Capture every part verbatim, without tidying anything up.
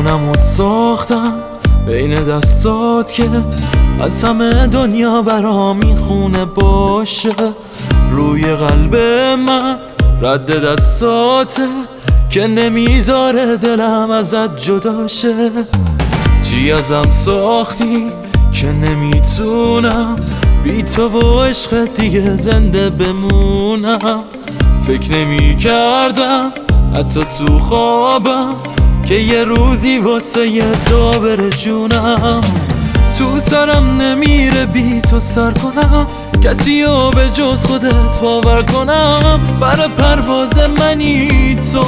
جونم رو ساختم بین دستات که از همه دنیا برام میخونه باشه. روی قلب من رد دستاته که نمیذاره دلم ازت جدا شه. چی ازم ساختی که نمیتونم بی تو و عشق دیگه زنده بمونم. فکر نمی کردم حتی تو خوابم که یه روزی واسه یه تو بره جونم. تو سرم نمیره بی تو سر کنم، کسی رو به جز خودت باور کنم. برای پرواز منی تو،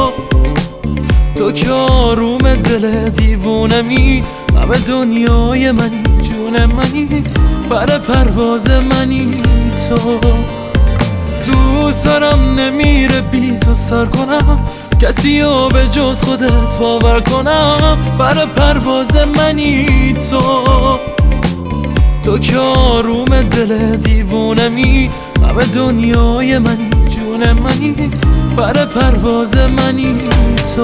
تو که آروم دل دیوونمی، همه دنیای منی، جون منی. برای پرواز منی تو، تو سرم نمیره بی تو سر کنم، کسی رو به جز خودت باور کنم. برای پرواز منی تو، تو که آروم دل دیوونمی، همه دنیای منی، جون منی. برای پرواز منی تو.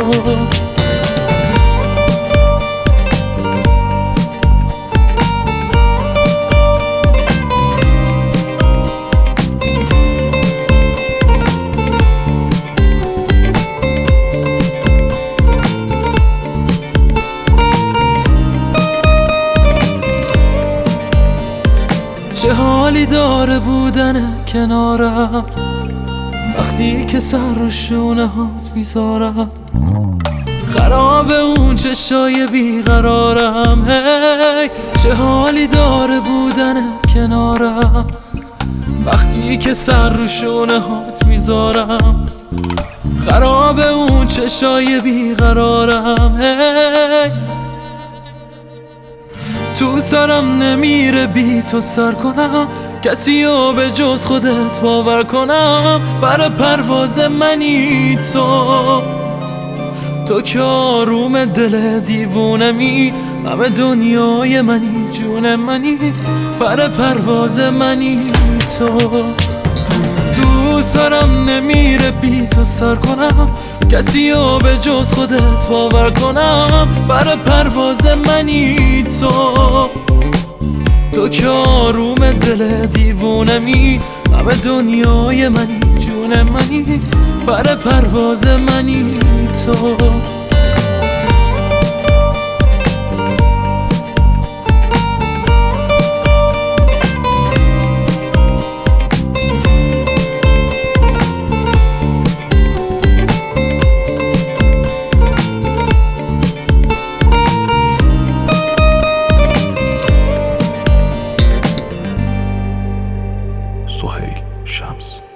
چه حالی داره بودنت کنارم، وقتی که سر رو شونه هات میذارم. خراب اون چشای بیقرارم، هی چه حالی داره بودنت کنارم، وقتی که سر رو شونه هات میذارم. خراب اون چشای بیقرارم، هی تو سرم نمیره بی تو سر کنم، کسی رو به جز خودت باور کنم. برای پرواز منی تو، تو که آروم دل دیوونمی، همه دنیای منی، جون منی. برای پرواز منی تو، تو سرم نمیره بی تو سر کنم، کسی رو به جز خودت باور کنم. برای پرواز منی تو، تو که آروم دل دیوونمی، همه دنیای منی، جون منی. برای پرواز منی تو. سهیل شمس.